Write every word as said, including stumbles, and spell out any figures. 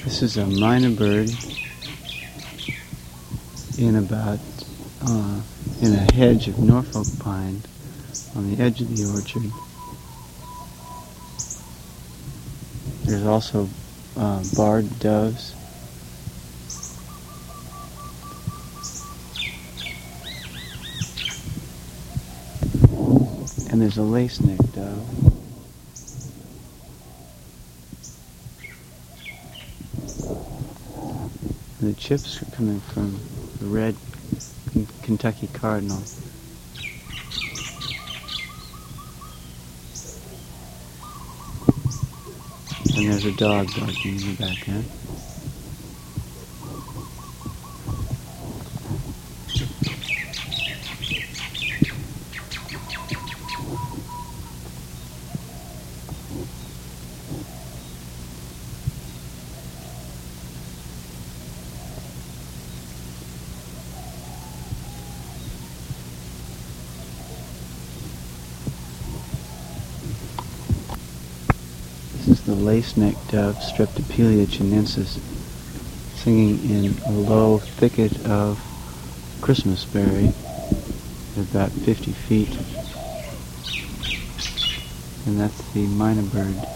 This is a myna bird in about uh, in a hedge of Norfolk pine on the edge of the orchard. There's also uh, barred doves. And there's a lace-necked dove. And the chips are coming from the red Kentucky cardinal. And there's a dog barking in the background. This is the lace-necked dove, Streptopelia chinensis, singing in a low thicket of Christmasberry at about fifty feet. And that's the myna bird.